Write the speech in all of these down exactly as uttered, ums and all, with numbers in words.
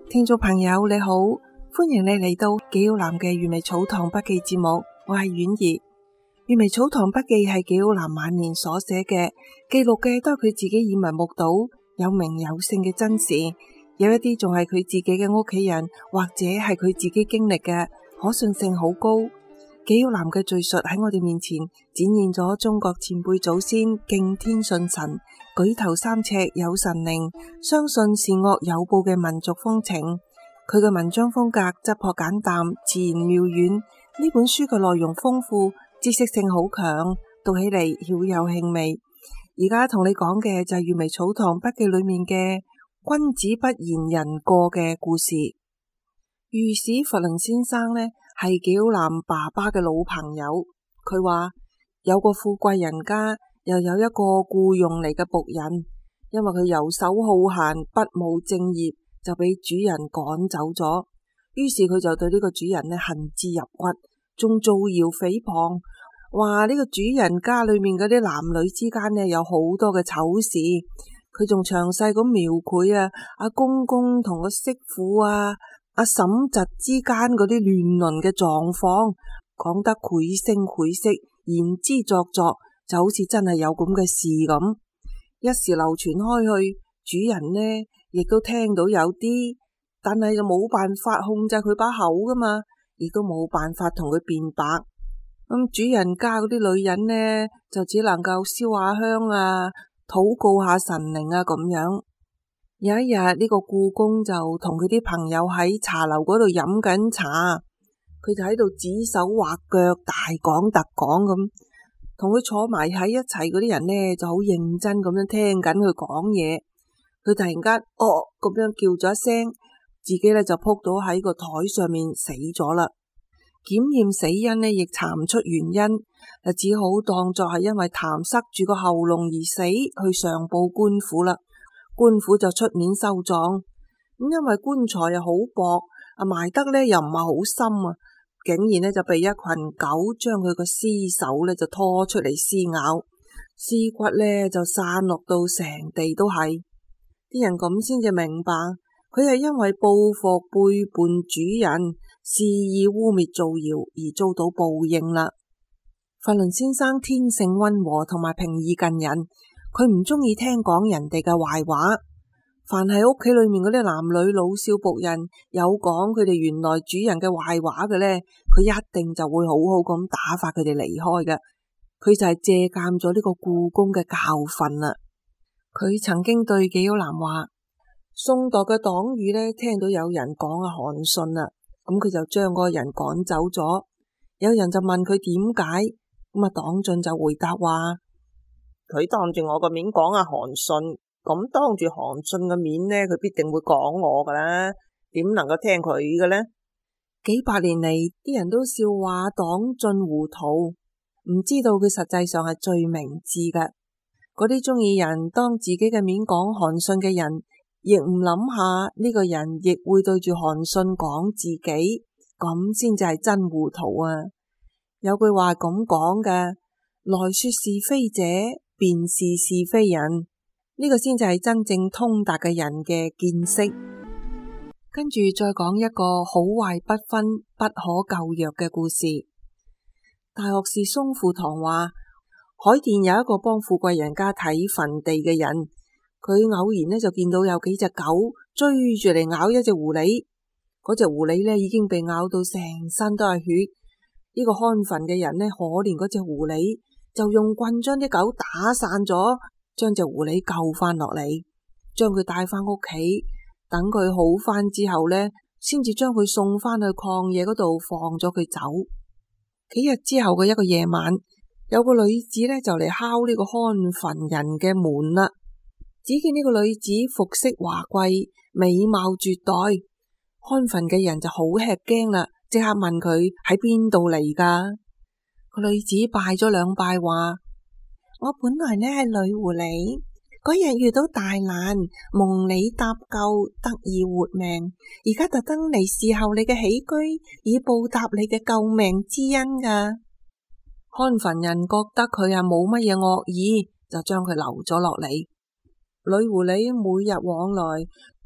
聽眾朋友你好，歡迎你嚟到紀曉嵐嘅閱微草堂筆記節目，我係婉兒。閱微草堂筆記係紀曉嵐晚年所寫嘅，記錄嘅都係佢自己耳聞目睹、有名有姓嘅真事，有一啲仲係佢自己嘅屋企人或者係佢自己經歷嘅，可信性好高。紀曉嵐嘅敘述喺我哋面前展現咗中國前輩祖先敬天信神、舉頭三尺有神靈、相信善惡有報嘅民族風情。佢嘅文章風格質樸簡淡、自然妙遠。呢本書嘅內容豐富，知識性好強，讀起嚟曉有興味。而家同你講嘅就係閱微草堂筆記裏面嘅君子不言人過嘅故事。御史佛倫先生呢係紀曉嵐爸爸嘅老朋友，佢話有個富貴人家又有一個僱用嚟嘅僕人，因為佢游手好閒、不務正業，就俾主人趕走咗。於是佢就對呢個主人呢恨之入骨，仲造謠誹謗，話呢個主人家裏面嗰啲男女之間呢有好多嘅醜事。佢仲詳細咁描繪啊阿公公同個媳婦啊阿嬸侄之間嗰啲亂倫嘅狀況，講得繪聲繪色，言之鑿鑿，就好似真係有咁嘅事咁。一時流傳開去，主人呢亦都聽到有啲，但係就冇辦法控制佢把口噶嘛，亦都冇辦法同佢辯白。咁主人家嗰啲女人呢，就只能夠燒下香啊，禱告下神靈啊咁樣。有一日呢、這個僱工就同佢啲朋友喺茶樓嗰度飲緊茶，佢就喺度指手畫腳，大講特講咁，同佢坐埋喺一齊嗰啲人呢就好認真咁樣聽緊佢講嘢。佢突然間哦咁樣叫咗一聲，自己呢就撲倒喺個台上面死咗啦。檢驗死因呢亦查唔出原因，就只好當作係因為痰塞住個喉嚨而死，去上報官府啦。官府就出面收葬，咁因為棺材又好薄，啊埋得呢又唔係好深啊，竟然呢就被一群狗將佢個屍首呢就拖出嚟撕咬，屍骨呢就散落到成地都係。啲人咁先至明白，佢係因為報復背叛主人，肆意污衊造謠而遭到報應啦。佛倫先生天性溫和同埋平易近人。佢唔中意聽講人哋嘅壞話，凡係屋企裏面嗰啲男女老少僕人有講佢哋原來主人嘅壞話嘅呢，佢一定就會好好咁打發佢哋離開嘅。佢就係借鑒咗呢個僱工嘅教訓啦。佢曾經對紀曉嵐話：宋代嘅黨羽呢，聽到有人講阿韓信啦，咁佢就將嗰個人趕走咗。有人就問佢點解，咁啊黨進就回答話：佢當住我個面講阿韓信，咁當住韓信嘅面呢，佢必定會講我噶啦，點能夠聽佢嘅呢？幾百年嚟，啲人都笑話黨進糊塗，唔知道佢實際上係最明智嘅。嗰啲中意人當自己嘅面講韓信嘅人，亦唔諗下呢個人亦會對住韓信講自己，咁先至係真糊塗啊！有句話咁講嘅，來說是非者，便是是非人，呢、這個先至係真正通達嘅人嘅見識。跟住再講一個好壞不分、不可救藥嘅故事。大學士松富堂話，海淀有一個幫富貴人家睇墳地嘅人，佢偶然呢就見到有幾隻狗追住嚟咬一隻狐狸，嗰隻狐狸呢已經被咬到成身都係血。呢、這個看墳嘅人呢，可憐嗰隻狐狸，就用棍將啲狗打散咗，將隻狐狸救翻落嚟，將佢帶翻屋企，等佢好翻之後呢，先至將佢送翻去曠野嗰度放咗佢走。幾日之後嘅一個夜晚，有個女子呢就嚟敲呢個看墳人嘅門啦。只見呢個女子服飾華貴，美貌絕代，看墳嘅人就好吃驚啦，即刻問佢喺邊度嚟噶。個女子拜咗兩拜，話：我本來呢係女狐狸，嗰日遇到大難，蒙你搭救，得以活命，而家特登嚟侍候你嘅起居，以報答你嘅救命之恩噶。看墳人覺得佢係冇乜嘢惡意，就將佢留咗落嚟。女狐狸每日往來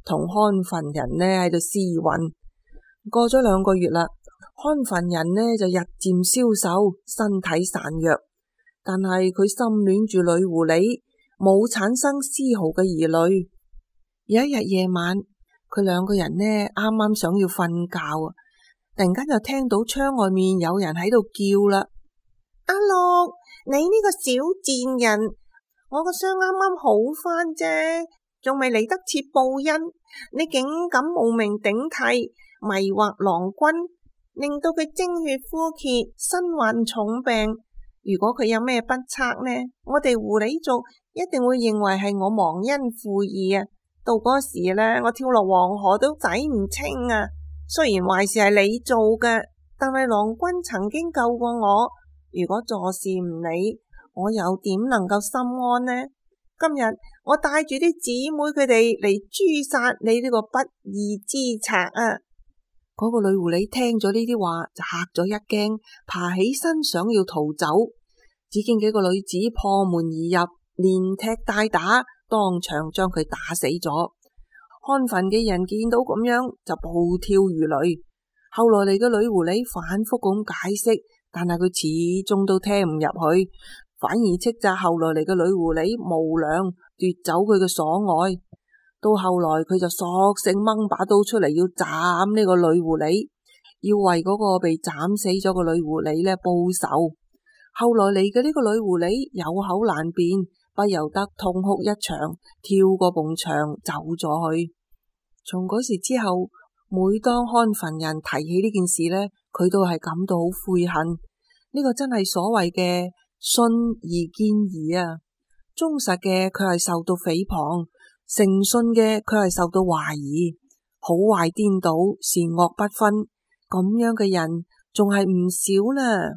同看墳人呢喺度廝混。過咗兩個月啦，看墳人呢就日漸消瘦，身體孱弱，但係佢心戀住女狐狸，冇產生絲毫嘅疑慮。有一日夜晚，佢兩個人呢啱啱想要瞓覺啊，突然間就聽到窗外面有人喺度叫啦：阿樂，你呢個小賤人，我個傷啱啱好返啫，仲未嚟得切報恩，你竟敢冒名頂替，迷惑郎君，令到佢精血枯竭，身患重病。如果佢有咩不測呢，我哋狐狸族一定會認為係我忘恩負義啊！到嗰時呢，我跳落黃河都洗唔清啊！雖然壞事係你做嘅，但係郎君曾經救過我。如果坐視唔理，我又點能夠心安呢？今日我帶住啲姊妹佢哋嚟誅殺你呢個不義之賊啊！嗰個女狐狸聽咗呢啲話就嚇咗一驚，爬起身想要逃走，只見幾個女子破門而入，連踢帶打，當場將佢打死咗。看墳嘅人見到咁樣就暴跳如雷。後來嚟嘅女狐狸反覆咁解釋，但係佢始終都聽唔入去，反而斥責後來嚟嘅女狐狸無良，奪走佢嘅所愛。到後來佢就索性掹把刀出嚟要斬呢個女狐狸，要為嗰個被斬死咗個女狐狸呢報仇。後來嚟嘅呢個女狐狸有口難辯，不由得痛哭一場，跳過埲牆走咗去。從嗰時之後，每當看墳人提起呢件事呢，佢都係感到好悔恨。呢個真係所謂嘅信而見疑啊！忠實嘅佢係受到誹謗，誠信嘅佢係受到懷疑，好壞顛倒，善惡不分，咁樣嘅人仲係唔少呢。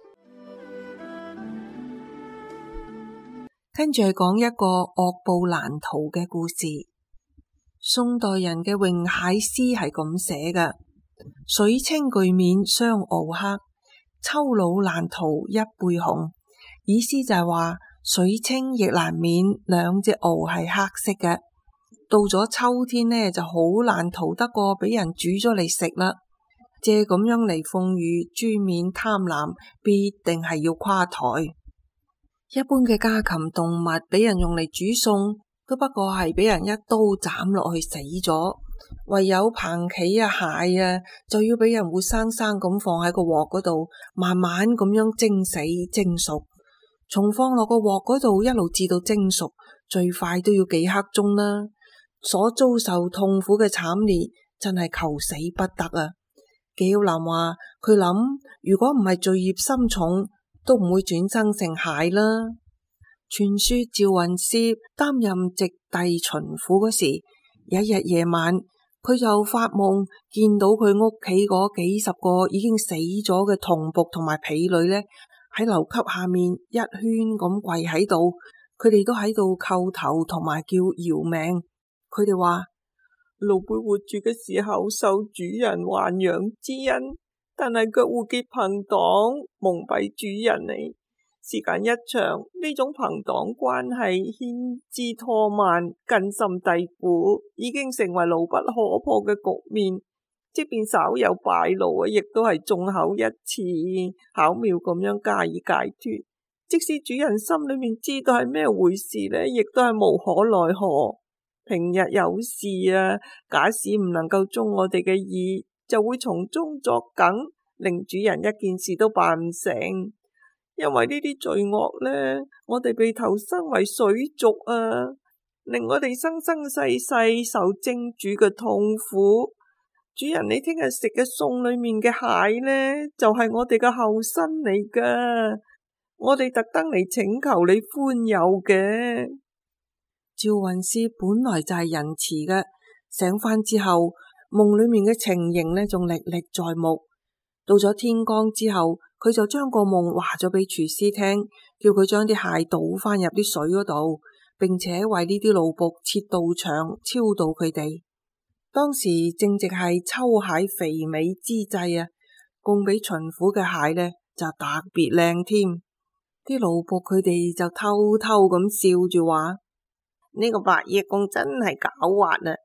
跟住係講一個惡報難逃嘅故事。宋代人嘅詠諧詩係咁寫嘅：水清巨面雙螯黑，秋老難逃一背紅。意思就係話水清亦難免兩隻螯係黑色嘅，到咗秋天呢就好難逃得過俾人煮咗嚟食啦。借咁樣嚟諷喻豬面貪婪，必定係要垮台。一般嘅家禽動物俾人用嚟煮餸，都不過係俾人一刀斬落去死咗，唯有蟛蜞啊、蟹啊，就要俾人活生生咁放喺個鑊嗰度，慢慢咁樣蒸死蒸熟。從放落個鑊嗰度一路至到蒸熟，最快都要幾刻鐘啦。所遭受痛苦嘅慘烈，真係求死不得啊！紀曉嵐話佢諗，如果唔係罪孽深重，都唔會轉生成蟹啦。傳說趙雲攝擔任直隸巡撫嗰時，有一日夜晚，佢就發夢見到佢屋企嗰幾十個已經死咗嘅童僕同埋婢女呢，喺樓級下面一圈咁跪喺度，佢哋都喺度叩頭同埋叫饒命。佢哋話：奴婢活住嘅時候受主人豢養之恩，但係卻互結朋黨，蒙蔽主人嚟。時間一長，呢種朋黨關係牽枝拖蔓，根深蒂固，已經成為牢不可破嘅局面。即便稍有敗露啊，亦都係眾口一詞，巧妙咁樣加以解脫。即使主人心裏面知道係咩回事呢，亦都係無可奈何。平日有事啊，假使唔能夠中我哋嘅意，就會從中作梗，令主人一件事都辦唔成。因為呢啲罪惡呢，我哋被投生為水族啊，令我哋生生世世受蒸煮嘅痛苦。主人，你聽日食嘅餸裏面嘅蟹呢，就係、是、我哋嘅後身嚟噶，我哋特登嚟請求你寬宥嘅。趙雲攝本來就係仁慈嘅，醒返之後，夢裏面嘅情形呢，仲歷歷在目。到咗天光之後，佢就將個夢話咗俾廚師聽，叫佢將啲蟹倒返入啲水嗰度，並且為呢啲奴僕設道場，超度佢哋。當時正值係秋蟹肥美之際啊，供俾巡撫嘅蟹呢就特別靚添。啲奴僕佢哋就偷偷咁笑住話：呢個白夜公真係狡猾啊！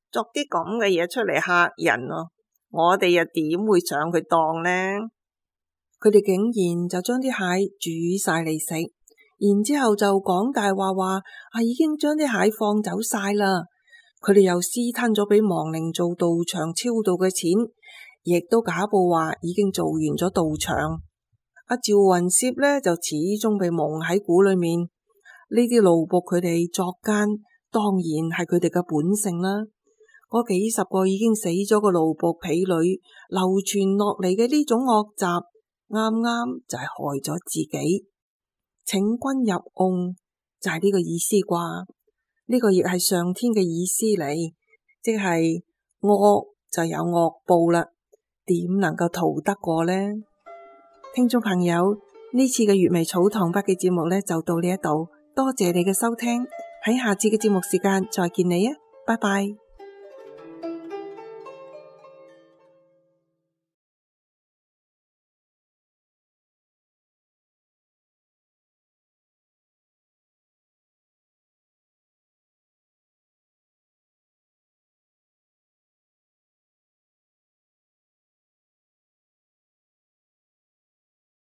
作啲咁嘅嘢出嚟嚇人啊，我哋又點會上佢當呢？佢哋竟然就將啲蟹煮晒嚟食，然之後就講大話話啊已經將啲蟹放走晒啦。佢哋又私吞咗俾亡靈做道場超度嘅錢，亦都假報話已經做完咗道場。阿趙雲攝呢就始終被蒙喺鼓裏面。呢啲奴僕佢哋作奸，當然係佢哋嘅本性啦。嗰幾十個已經死咗嘅奴僕婢女流傳落嚟嘅呢種惡習，啱啱就係害咗自己。請君入甕就係呢個意思啩？呢個亦係上天嘅意思嚟，即係惡就有惡報啦，點能夠逃得過呢？聽眾朋友，呢次嘅粵微草堂筆記節目呢就到呢一度，多謝你嘅收聽，喺下次嘅節目時間再見你啊，拜拜。